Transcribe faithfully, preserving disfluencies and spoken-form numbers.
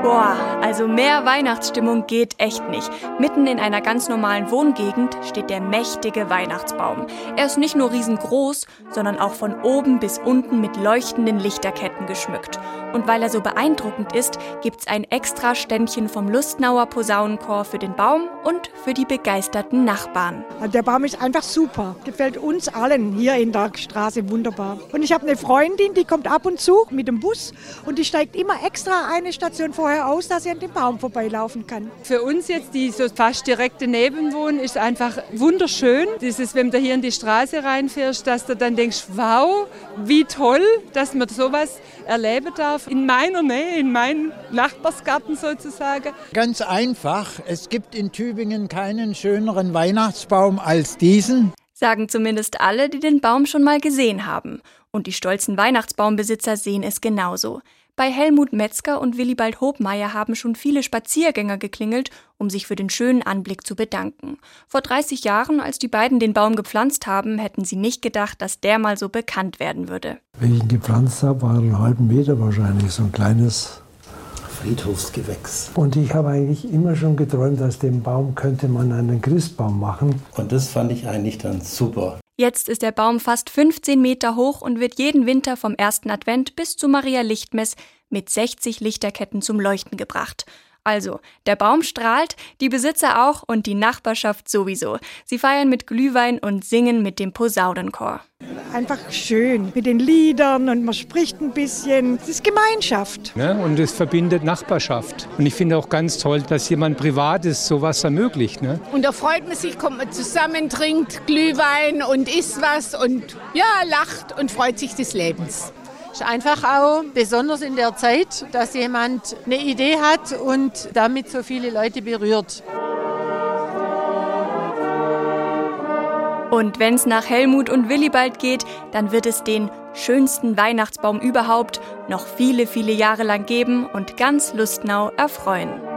Boah, also mehr Weihnachtsstimmung geht echt nicht. Mitten in einer ganz normalen Wohngegend steht der mächtige Weihnachtsbaum. Er ist nicht nur riesengroß, sondern auch von oben bis unten mit leuchtenden Lichterketten geschmückt. Und weil er so beeindruckend ist, gibt's ein extra Ständchen vom Lustnauer Posaunenchor für den Baum und für die begeisterten Nachbarn. Der Baum ist einfach super. Gefällt uns allen hier in der Straße wunderbar. Und ich habe eine Freundin, die kommt ab und zu mit dem Bus und die steigt immer extra eine Station vorher aus, dass sie an dem Baum vorbeilaufen kann. Für uns jetzt, die so fast direkt daneben wohnen, ist einfach wunderschön. Dieses, wenn du hier in die Straße reinfährst, dass du dann denkst, wow, wie toll, dass man sowas erleben darf. In meiner Nähe, in meinem Nachbarsgarten sozusagen. Ganz einfach, es gibt in Tübingen keinen schöneren Weihnachtsbaum als diesen. Sagen zumindest alle, die den Baum schon mal gesehen haben. Und die stolzen Weihnachtsbaumbesitzer sehen es genauso. Bei Helmut Metzger und Willibald Hobmeier haben schon viele Spaziergänger geklingelt, um sich für den schönen Anblick zu bedanken. Vor dreißig Jahren, als die beiden den Baum gepflanzt haben, hätten sie nicht gedacht, dass der mal so bekannt werden würde. Wenn ich ihn gepflanzt habe, war er einen halben Meter wahrscheinlich, so ein kleines Friedhofsgewächs. Und ich habe eigentlich immer schon geträumt, aus dem Baum könnte man einen Christbaum machen. Und das fand ich eigentlich dann super. Jetzt ist der Baum fast fünfzehn Meter hoch und wird jeden Winter vom ersten Advent bis zu Maria Lichtmess mit sechzig Lichterketten zum Leuchten gebracht. Also, der Baum strahlt, die Besitzer auch und die Nachbarschaft sowieso. Sie feiern mit Glühwein und singen mit dem Posaunenchor. Einfach schön mit den Liedern und man spricht ein bisschen. Es ist Gemeinschaft. Ne? Und es verbindet Nachbarschaft. Und ich finde auch ganz toll, dass jemand Privates sowas ermöglicht. Ne? Und da freut man sich, kommt man zusammen, trinkt Glühwein und isst was und ja, lacht und freut sich des Lebens. Es ist einfach auch besonders in der Zeit, dass jemand eine Idee hat und damit so viele Leute berührt. Und wenn es nach Helmut und Willibald geht, dann wird es den schönsten Weihnachtsbaum überhaupt noch viele, viele Jahre lang geben und ganz Lustnau erfreuen.